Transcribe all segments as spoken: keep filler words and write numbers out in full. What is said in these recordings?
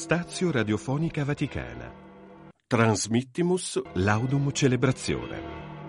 Stazio Radiofonica Vaticana. Transmittimus Laudum Celebrazione.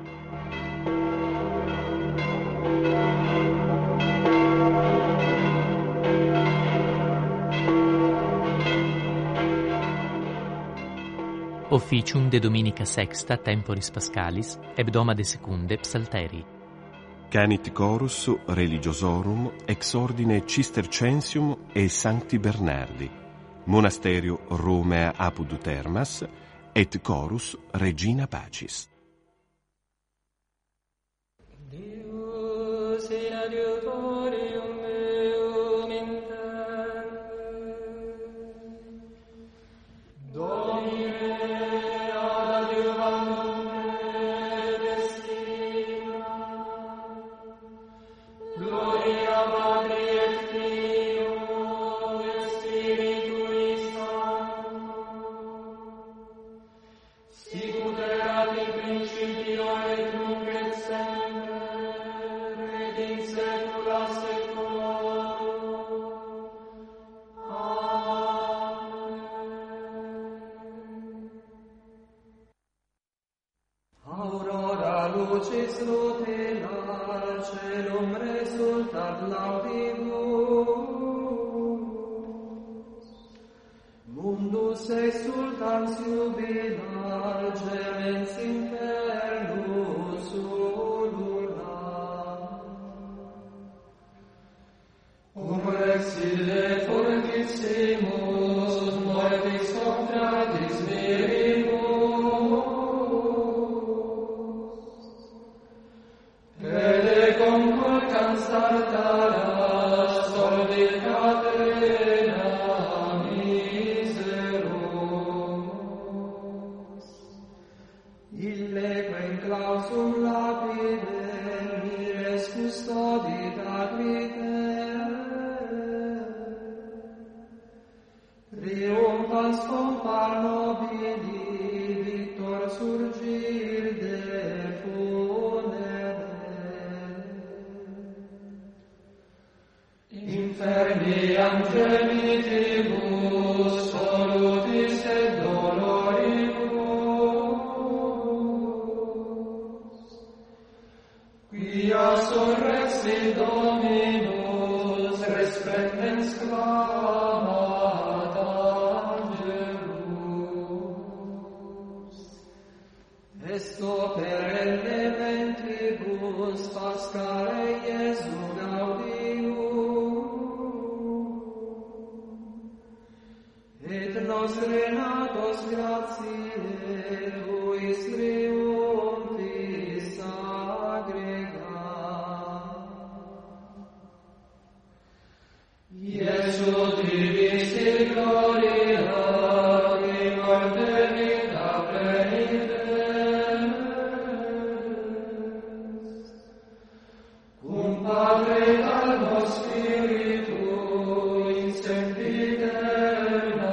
Officium de Dominica Sexta Temporis Pascalis hebdomade secunde Psalteri. Canit chorus religiosorum ex ordine Cistercensium e Sancti Bernardi, monasterio Romea apud Termas, et chorus Regina Pacis. Deus in adiutorium meum interne, Domine ad adiuvandum me destina, gloria Patri et Filio et Spiritui Sancto, sicut erat in principio et nunc et semper et in saecula saeculorum. Amen. Aurora lucis rutillar, celum resultat laudibus, mundus exultans jubilar, gemens infernus ulular. Cum exile fortissimus, mortis contradis virimus, pede conculcans tartaras, solvit catena miseros. Ille quem clausum lapide, mires custodit ad vitem, triumphans pompar nobili, victor surgir de funere. Inferniam gemitibus, solutis et doloribus, quia surrexit Dominus, resplendens clamat angelus. Esto per elementibus Pascale Iesu gaudium, et nos renatos gratiae tuis triumphis agregat. Iesu divis in gloria, in morte vita penitens, cum Padre et almo Spiritu in sempiterna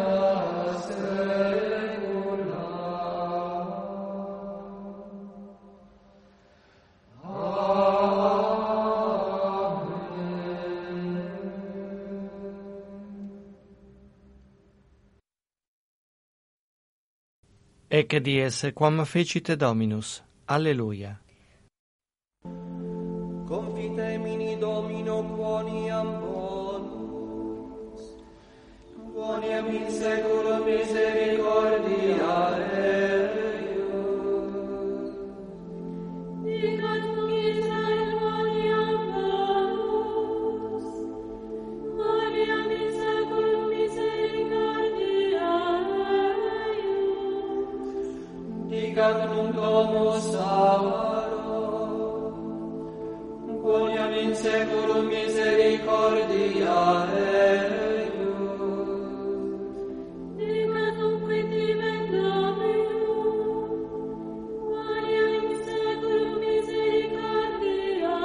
saecula. Amen. Ecce dies quam fecite Dominus. Alleluia. Confitemini Domino quoniam bonus, quoniam in saeculum misericordia eius. Dicat cum Israel quoniam bonus, quoniam in saeculum misericordia eius. Dicat nunc Domus Sauro, quoniam in saeculum misericordia eius. Dicat nunque timen Dominum, quoniam in saeculum misericordia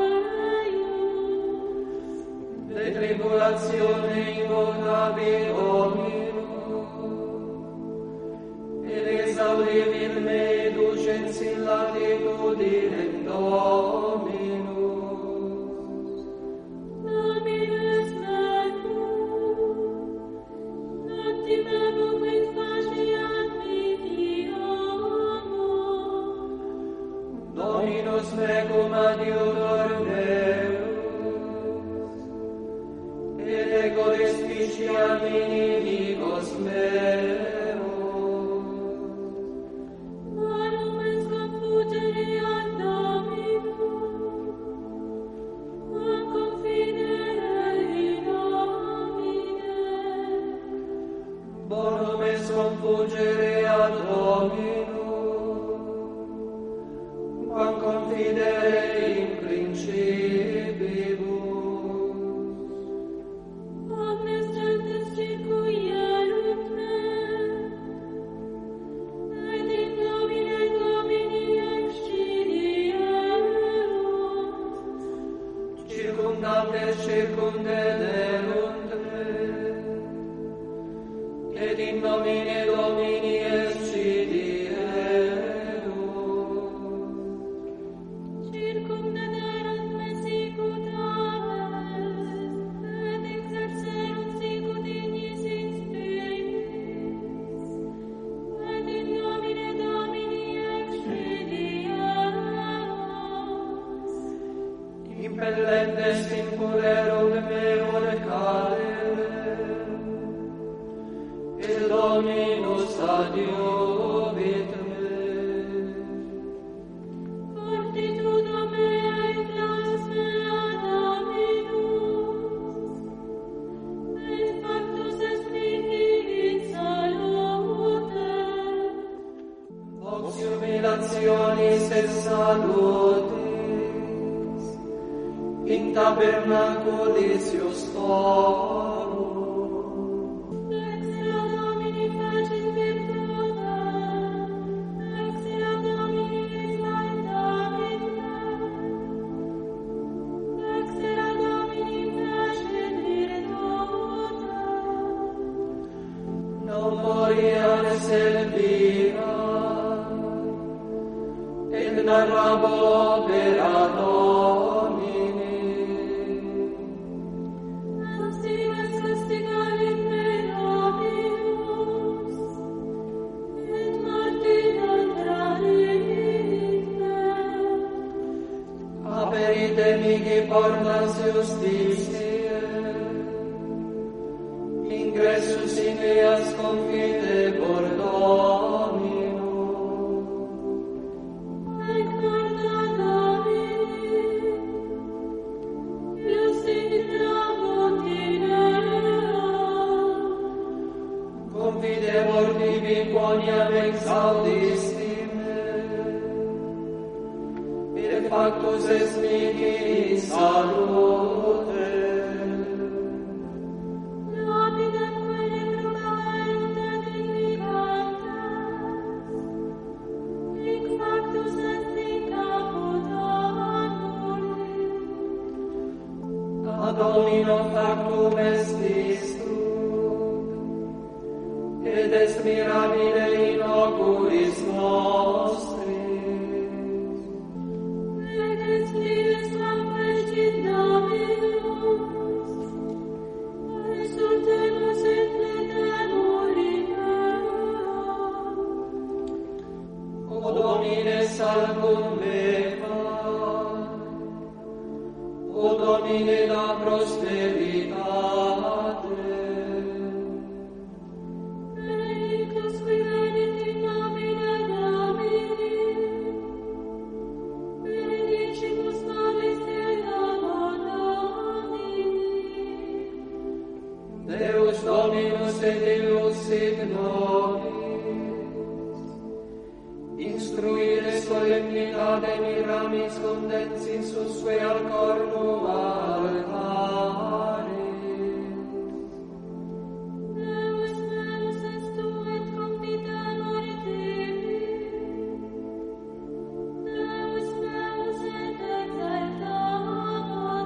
eius. De tribulatione invocavi Dominum, et exaudivit me ducens in latitudinem Dominus. Dominus mecum, non timet Dominus mecum adiutor meus, et ego respicia inimicos meus. Manum est confutere ad Dominum, quam confidere in nomine. Bonum est confugere ad Dominum, quam confidere in principibus. Omnes gentes circuierunt me, et in nomine Domini excidierunt. Circumdantes circumdederunt me, et in nomine Domini excidierunt. Circumdederunt me sicut aves, et exercerunt sicut ignis in spiritis, et in nomine Domini excidierunt. Impellentes impurerunt me orcare, et Dominus adiuvit me. Fortitudo mea et laus mea Dominus, et factus est mihi in salute. Vox jubilationis et salutis, in tabernaculis iustorum. Exia Domini facit virtutem, exia Domini exaltavit me, exia Domini facit virtutem. Non moriar servira, et narrabo opera Domini. Ansimes castigavit me Dominus, et morte contradit me. Aperite mihi portas justitiae, ingressus in eas confitebor Domino. Et guarda Domini, ius in tramontinea. Confidebor divi quoniam exaudisti me, et factus est mihi in salute. Lapidem quae brucaerunt et invigantes, hic factus est in caput annulit. A Domino factum est distruc, et est mirabile in oculis nostris. Et est dies quam fecit Dominus, exultemus et pletemur in eam. O Domine salvum mea, O Domine da prosperitate. Benedictus qui venit in nomine Domini, benedicimus nobis Deo Domini. Deus Dominus et illus sit nobis, instruire solemnitate miramis condensis usque al cornu altaris. Deus meus est tu et confitemur tibi, Deus meus et exaltamur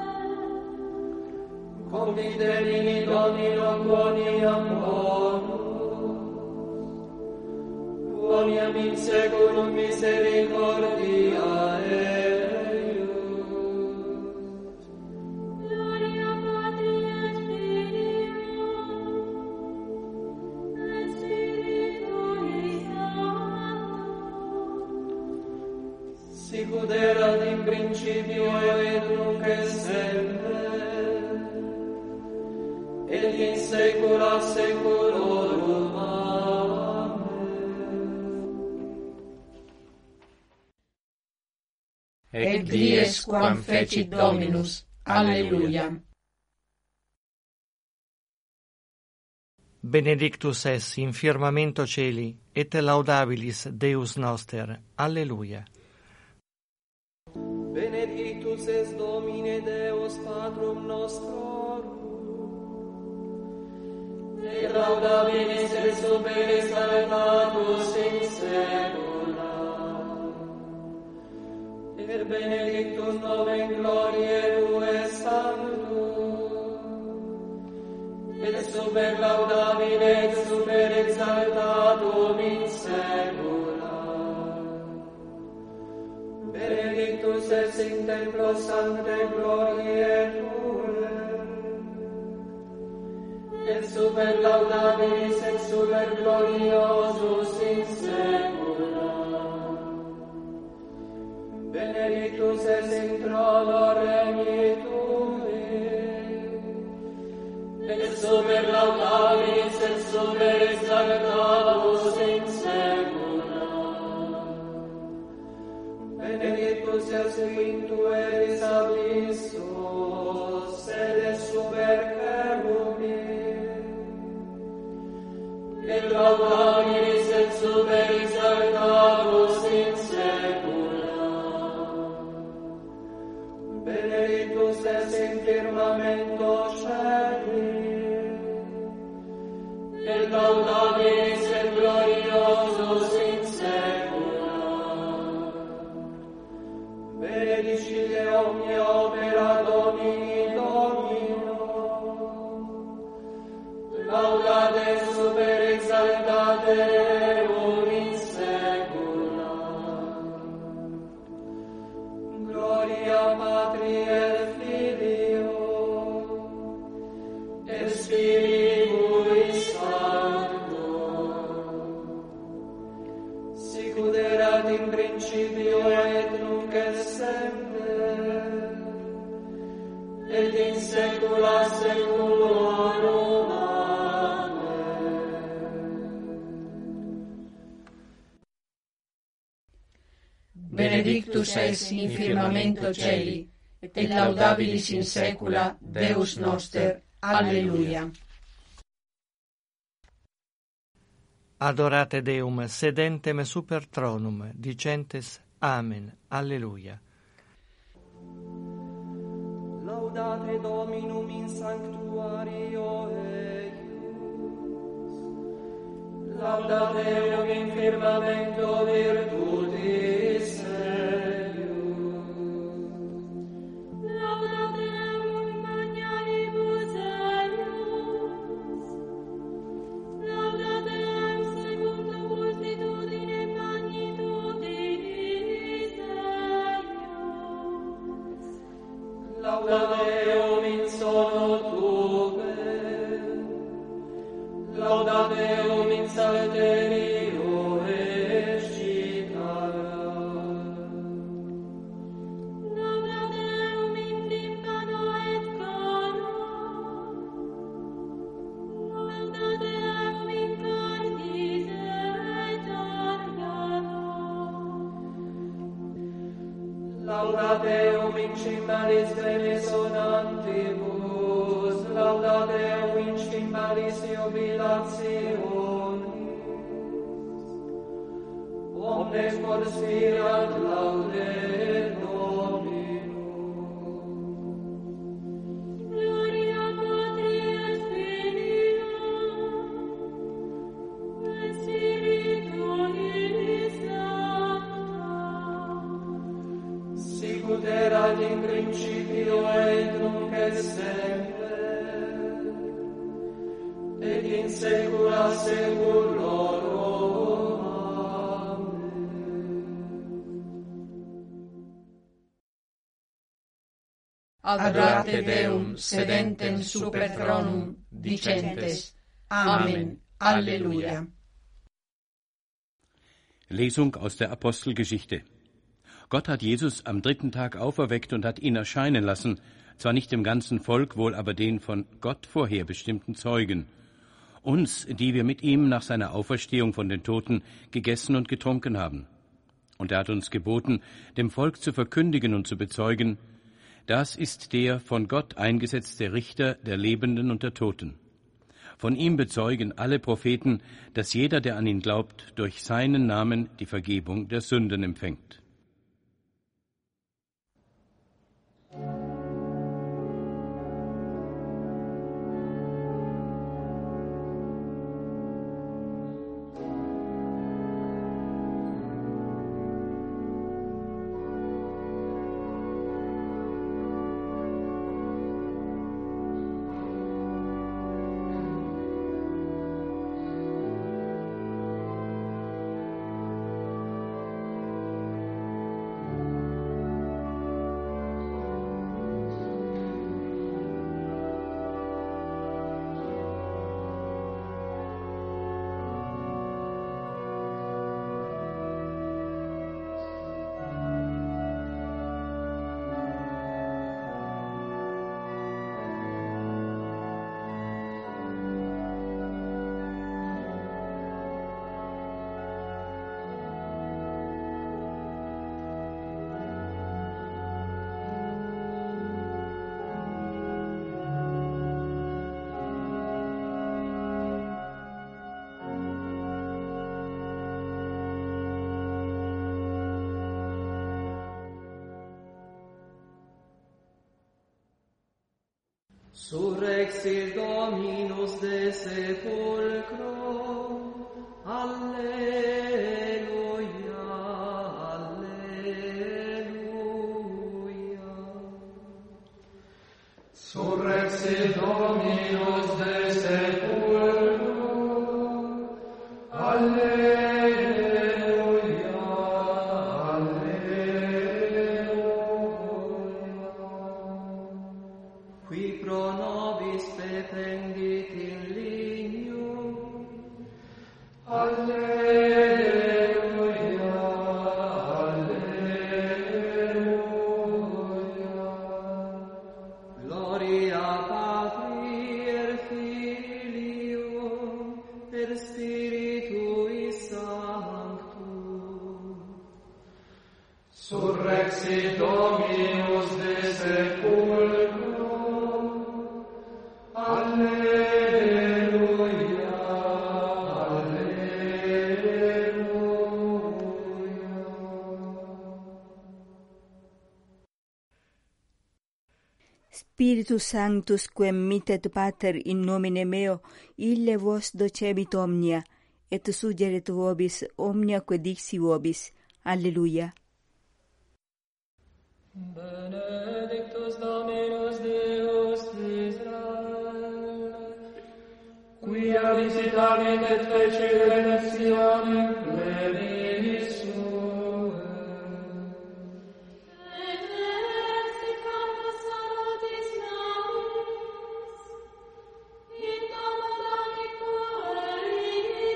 te. Confidemini Domino quoniam bonus, quoniam in seculum misericordia eius. Gloria Patri et Filio, et Spiritui Sancto. sicut erat in principio et nunc et semper, et in saecula saeculorum. Amen. Et dies quam fecit Dominus. Alleluia. Benedictus es in firmamento celi, et laudabilis Deus noster. Alleluia. Benedictus es Domine Deus Patrum nostrorum, et laudabilis et super exaltatus in saecula, et benedictus nomen gloriae Tuae Sanctum, et super laudabile et super exaltatum in saecula. Benedictus es in templo sancte gloriae Tuae, et super laudabilis et super gloriosus in saecula. Benedictus es in trono regni Tui, et super laudabilis et super exaltatus in saecula. Benedictus es in Tueris abyssos, sede super cherubim, et laudabilis et super exaltatus in saecula. Benedictus es in firmamento celi, et laudabilis et gloriosus in saecula. Benedicite omnia opera Domini Domino, laudate super exaltate Deum in saecula. Gloria Patri et Filio, et Spiritui Sancto, sicut erat in principio et nunc et semper, et in saecula saeculorum. Benedictus es in firmamento celi, et laudabilis in saecula Deus noster. Alleluia. Adorate Deum sedentem super tronum, dicentes Amen. Alleluia. Laudate Dominum in sanctuario eius, laudate Deum in firmamento virtutis eius, Laudate Deum in magnanimibus eius, Laudate Deum secundum multitudine magnitudinis eius, laudate Deum in sono Tuae, laudate Deum in salterio et cithara, Laudate Deum in timpano et coro, Laudate Deum in cordis et organo, laudate Deum in cymbalis resonantibus, laudate Deum in cymbalis jubilationis, omnes conspirat laude Dominum. Gloria Patri et Filio, et Spiritui Sancto, Sicut erat in principio et nunc et semper, et in saecula saeculorum. Adorate Deum sedentem super thronum, dicentes Amen. Alleluia. Lesung aus der Apostelgeschichte. Gott hat Jesus am dritten Tag auferweckt und hat ihn erscheinen lassen, zwar nicht dem ganzen Volk, wohl aber den von Gott vorherbestimmten Zeugen, uns, die wir mit ihm nach seiner Auferstehung von den Toten gegessen und getrunken haben. Und er hat uns geboten, dem Volk zu verkündigen und zu bezeugen, das ist der von Gott eingesetzte Richter der Lebenden und der Toten. Von ihm bezeugen alle Propheten, dass jeder, der an ihn glaubt, durch seinen Namen die Vergebung der Sünden empfängt. Surrexit Dominus de sepulcro, Alleluia, Alleluia. Surrexit Dominus de sepulcro, Alleluia, Alleluia. Qui pro nobis petendit in lignum, Alleluia, Alleluia. Gloria Patri et Filio et Spiritui Sanctum. Surrexit Dominus de sepulcro, Alleluia, Alleluia. Spiritus Sanctus quem mittet Pater in nomine meo, ille vos docebit omnia, et sugeret vobis omnia quae dixi vobis. Alleluia. Benedictus Dominus Deus Israel, Quia visitavit et fecit remissionem plebis suae. Et exit cantus salutis nobis, in domo Domini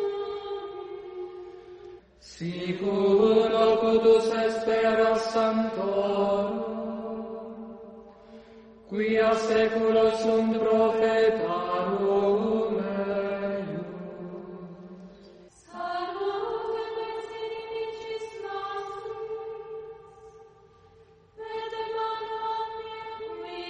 sui. Sicur locutus esperas sanctorum, quia seculos sunt profetarum eius. Salutem ex inimicis nostris, et emanu omnium qui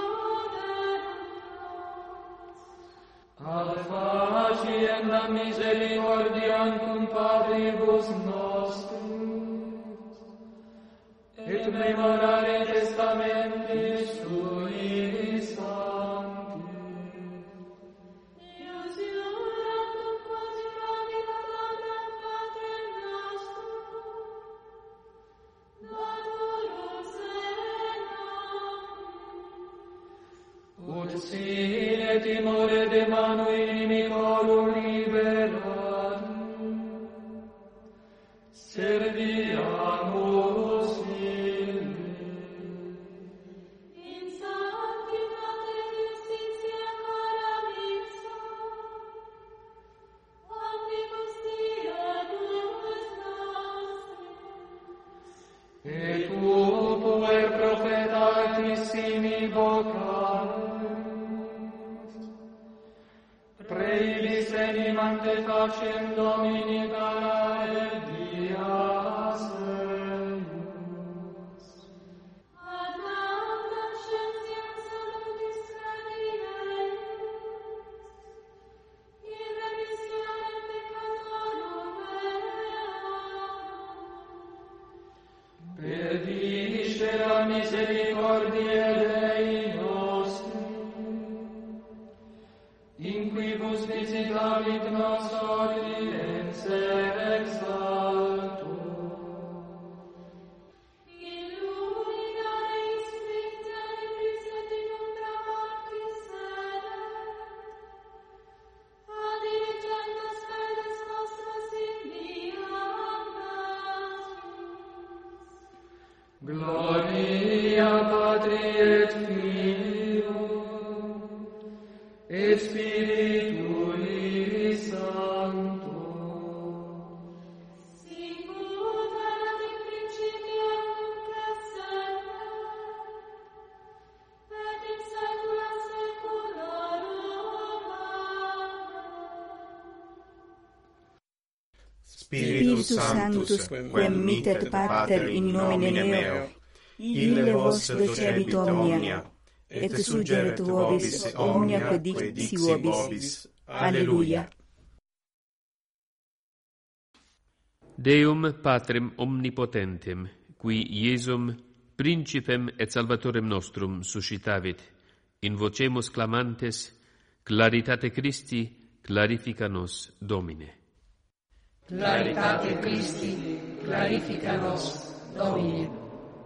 oderat. Ad faciem la misericordiam cum patribus nostris, et memorare testamentis sui sancti. Ius iurantum quod gravida damnam Patrem nostrum, daturus et Ut sine timore de manu inimicorum liberatum, serviamus ille. in sanctitate justitia cara mixta, omnibus diebus nostris, Et tu puer profeta altissimi vocalis, Preibis venimante facem Domini parare dias eius. Ad nauta scientiam salutis clarius, in remissionem peccatorum veneram. Per discera misericordiae Dei nostri, in quibus visitavit nos audiens exalto. Illumina eis specta libris et in umbra mortis sedet, ad diligendas pedes nostras inviam vestris. Gloria Patri et Filio et Spiritui Sancto. Sicut erat in principio nunc et semper, et in saecula saeculorum. Amen. Spiritus Sanctus, quem mittet Pater in nomine meo, ille vos docebit omnia, et suggeret vobis omnia quae dixi vobis. Alleluia. Deum Patrem omnipotentem, qui Iesum, Principem et Salvatorem nostrum, suscitavit, in vocemus clamantes, claritate Christi, clarifica nos, Domine. Claritate Christi, clarifica nos, Domine.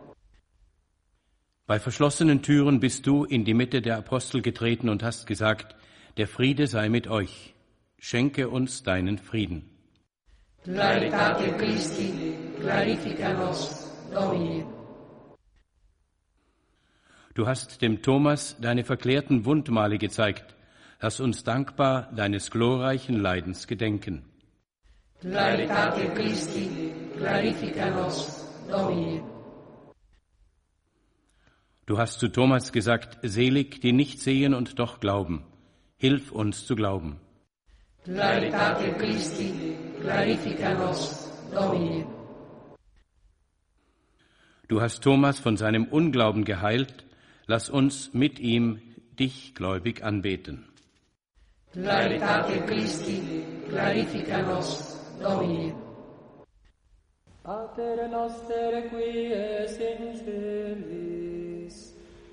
Bei verschlossenen Türen bist du in die Mitte der Apostel getreten und hast gesagt, der Friede sei mit euch. Schenke uns deinen Frieden. Claritate Christi, clarifica nos, Domine. Du hast dem Thomas deine verklärten Wundmale gezeigt. Lass uns dankbar deines glorreichen Leidens gedenken. Claritate Christi, clarifica nos, Domine. Du hast zu Thomas gesagt, selig, die nicht sehen und doch glauben. Hilf uns zu glauben. Claritate Christi, clarifica nos, Domine. Du hast Thomas von seinem Unglauben geheilt. Lass uns mit ihm dich gläubig anbeten. Claritate Christi, clarifica nos, Domine. Pater noster qui es in celis,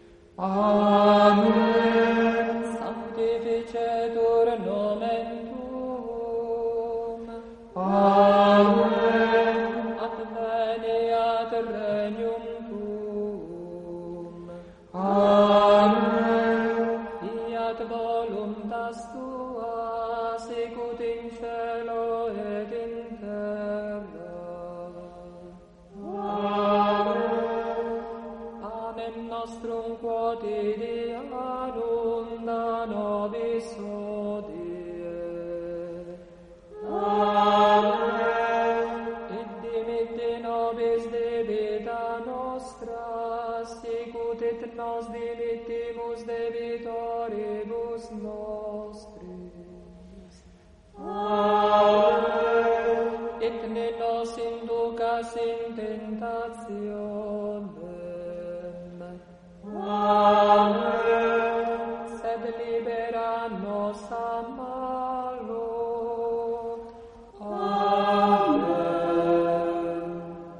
Amen. sanctificetur nomen tuum, Amen. adveniat regnum tuum, Amen. fiat voluntas tua, sicut in cielo et in terra. Panem nostrum quotidianum da nobis hodie. Amen. Et dimitte nobis debita nostra, sicut et nos dimittimus debitoribus nostris. Amen. Et ne nos inducas in tentationem, Amen. sed libera nos a malo. Amen.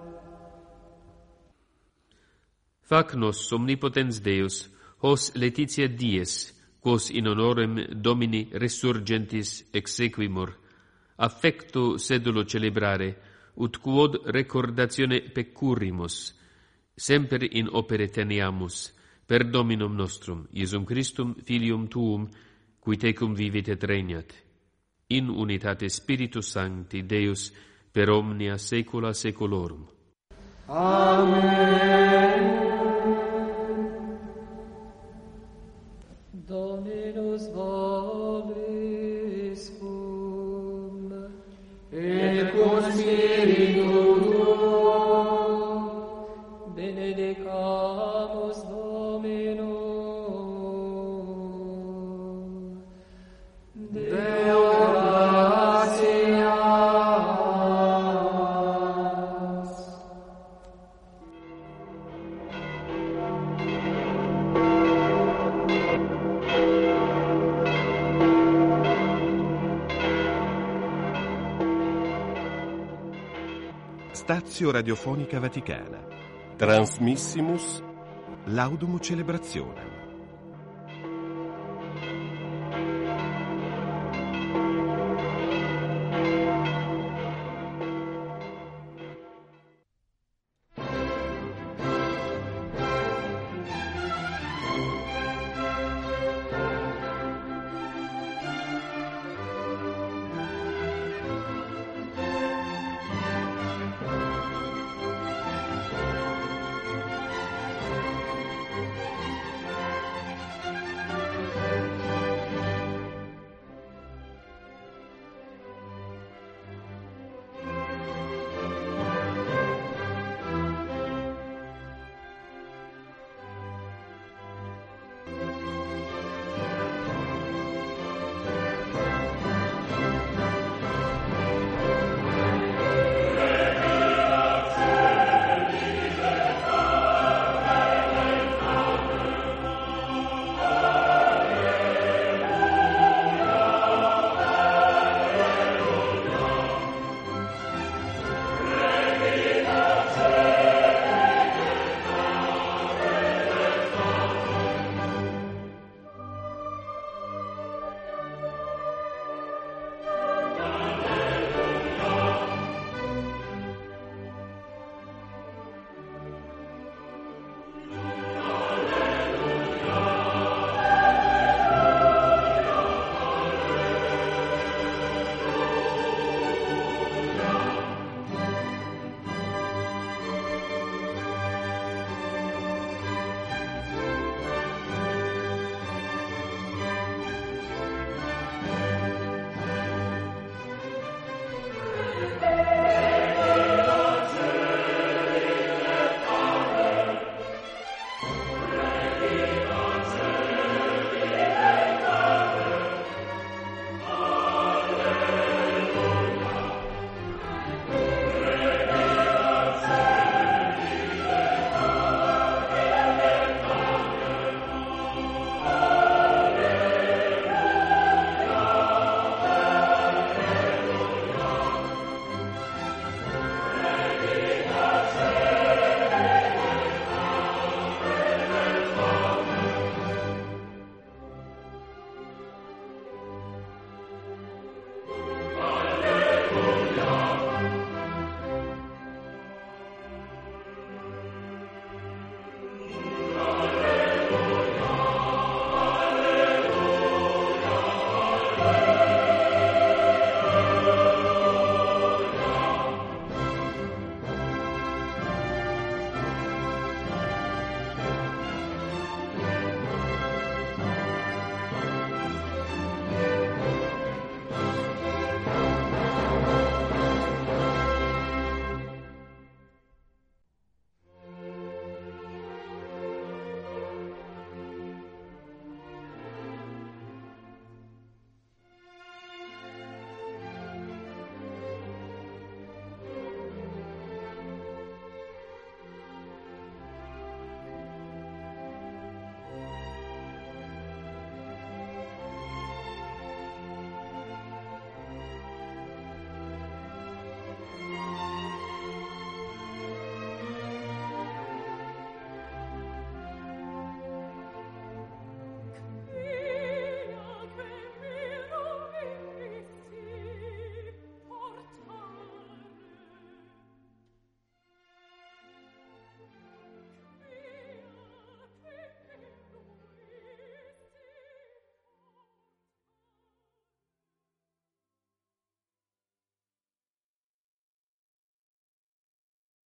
Fac nos omnipotens Deus, hos Laetitia dies, quos in honorem Domini resurgentis exequimur, affecto sedulo celebrare, ut quod recordatione peccurrimus, semper in opere teniamus, per Dominum nostrum, Iesum Christum, Filium Tuum, qui tecum vivit et regnat, in unitate Spiritus Sancti, Deus, per omnia saecula saeculorum. Amen. Dominus vobiscum, Et cum spiritu tuo, Stazio Radiofonica Vaticana. Transmissimus Laudum Celebrationem.